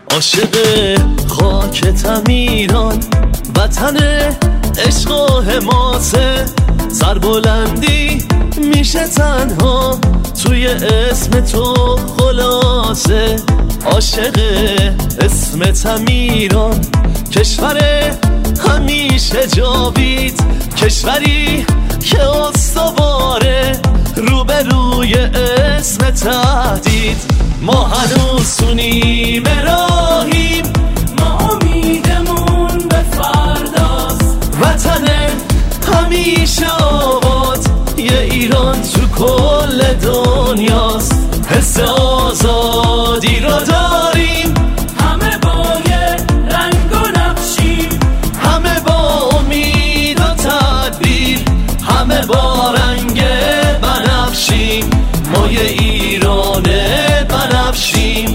عاشق خاکتم ایران، وطن عشق و حماسه. سربلندی میشه تنها توی اسم تو خلاصه. عاشق اسمتم ایران، کشور همیشه جاوید، کشوری که استواره روبروی اسم تهدید. ما هنوز تو نیمه راهیم، ما امیدمون به فرداست. وطن همیشه آباد، یه ایران تو کل دنیاست. حس آزادی رو داریم، همه با یه رنگ و نقشیم، همه با امید و تدبیر، همه با رنگ بنفشیم. ما یه ایران بنفشیم.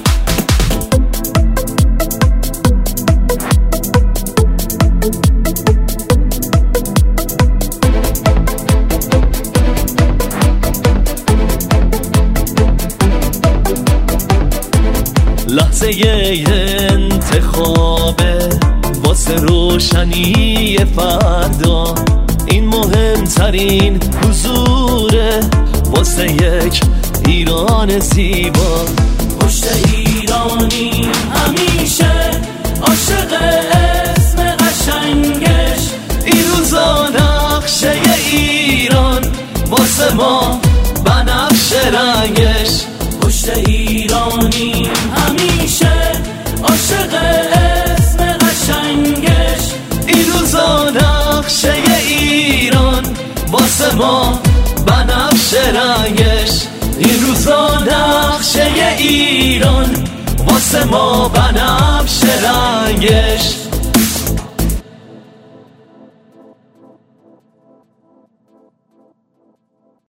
لحظه انتخابه واسه روشنی فردا، این مهمترین حضوره واسه یک ایران زیبا. پشت ایرانی همیشه عاشق اسم قشنگش، این روزا نقشه ایران واسه ما بنفشه رنگش. پشت ایرانی همیشه عاشق اسم قشنگش، این روزا نقشه ایران واسه ما بنفشه رنگش. این روزا نقشه ایران واسه ما بنفشه رنگش.